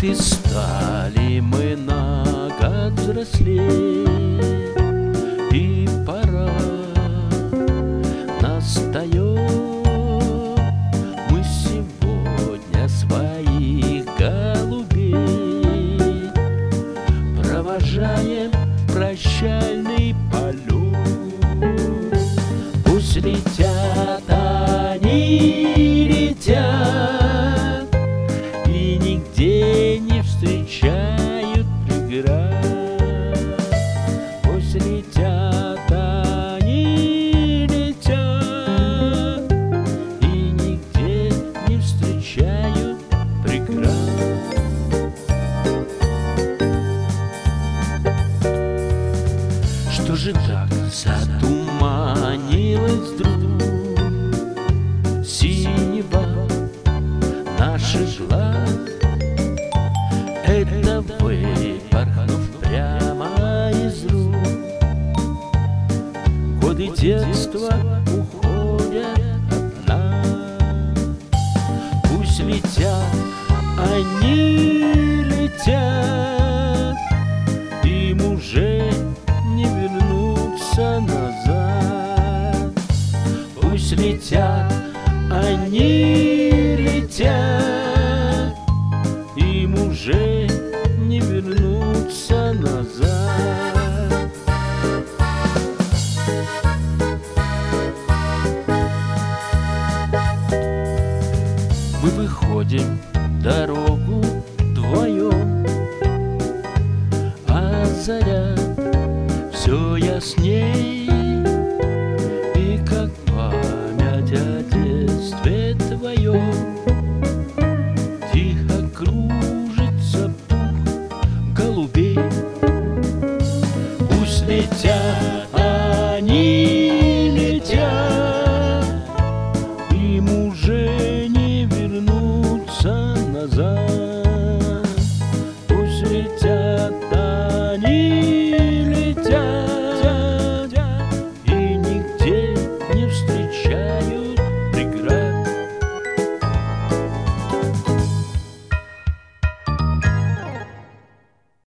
и стали мы на год взрослей, и пора настает. Мы сегодня своих голубей провожаем в прощальный полет. Пусть летят они, летят, и нигде не встречают преград. Пусть летят они, летят, и нигде не встречают преград. Что же так затуманилось вдруг синева наших глаз? Это выпорхнув прямо из рук, годы детства уходят от нас. Пусть летят они, летят, им уже не вернуться назад. Пусть летят они, летят, им уже не вернуться назад. Мы выходим дорогу вдвоем, а заря все ясней.